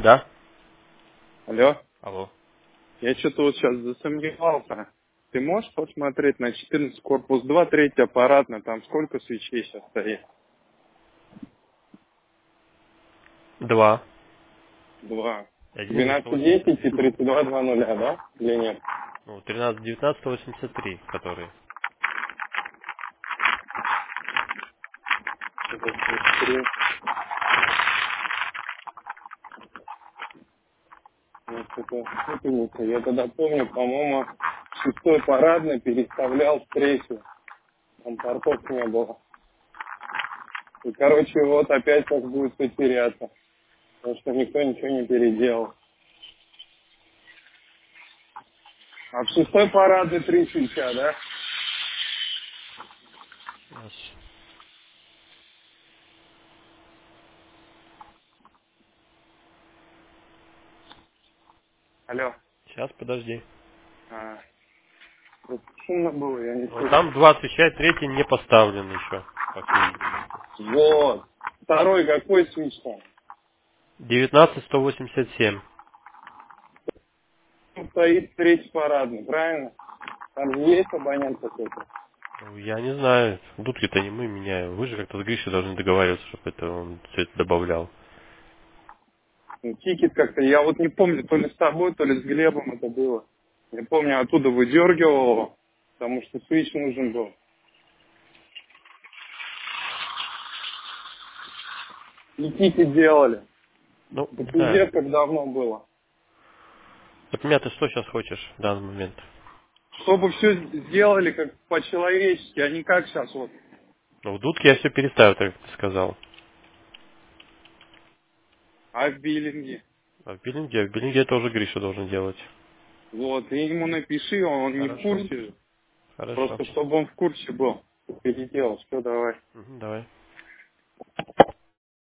Да? Алло, Алло. я что-то вот сейчас засомневался. Ты можешь посмотреть на 14 корпус 2, третий аппаратный, там сколько свечей сейчас стоит? 2. 2. Один из 12.10 и 183. 32.00, да? Или нет? Ну, 13, 19, 183, которые. Это смотри, вот это путаница. Я тогда помню, по-моему, шестой парадный переставлял в третью. Там портов не было. И, короче, вот опять так будет потеряться. Потому что никто ничего не переделал. А в шестой парадный 3 свеча, да? Сейчас. Алло. Сейчас, подожди. А, вот шумно было, я не Ну, слышал. там 2 свеча, третий не поставлен еще, по всей видимости. Вот. Второй какой свич там? 19, 187. Тут стоит третий парадный, правильно? Там же есть абонент какой-то. Ну, я не знаю. Дудки-то не мы меняем. Вы же как-то с Гришей должны договариваться, чтобы это он все это добавлял. Ну, тикет как-то, я вот не помню, то ли с тобой, то ли с Глебом это было. Я помню, оттуда выдергивал его, потому что свич нужен был. И тикет делали. Ну, Это не знаю. пиздец, как давно было. От меня ты что сейчас хочешь в данный момент? Чтобы все сделали как по-человечески, а не как сейчас вот. Ну, в дудке я все переставил, так как ты сказал. А в биллинге? А в биллинге это уже Гриша должен делать. Вот, и ему напиши, он не в Хорошо. курсе же. Хорошо. Просто чтобы он в курсе был. Переделал, все, давай. Давай.